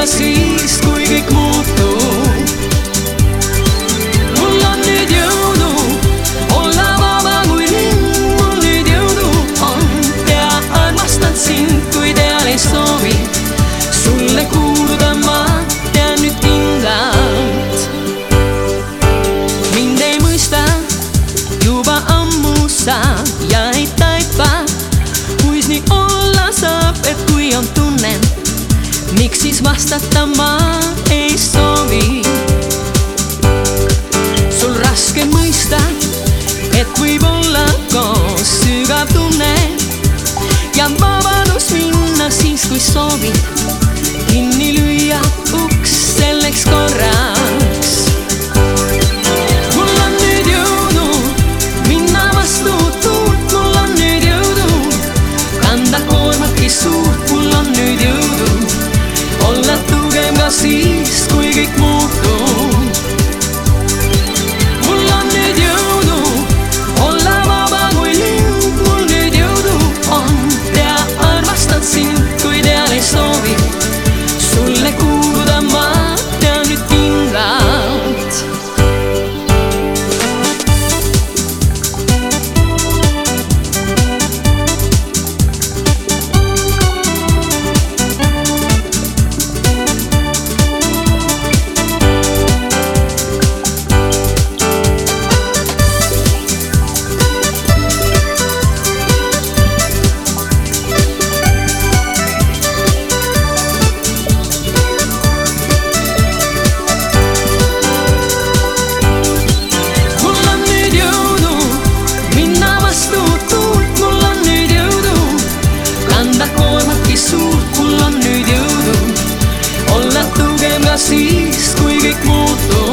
siis, kui kõik muutub. Mul on nüüd jõudu olla vaba kui lind, mul nüüd jõudu on ja armastan sind, kui teal ei soovi sulle kuuluda, ma tean nüüd kindlalt. Mind ei mõista juba ammu sa ja ei taipa, kuis nii olla saab, et kui on tunne, miks siis vastata ma ei soovi. Sul raske mõista, et võib olla koos sügav tunne ja vabadus minna siis, kui soovid kinni lüüa uks selleks korraks. Mul on nüüd jõudu minna vastu tuult, mul on nüüd jõudu kanda koormatki suurt, mul on nüüd jõudu olla tugev ka siis, kui kõik muutub. Mul on nüüd jõudu olla vaba kui lind, mul nüüd jõudu on ja armastan sind, kui teal ei soovi sulle kuuluda, ma tean nüüd kindlalt. Suurt, mul on nüüd jõudu olla tugev ka siis, kui kõik muutub.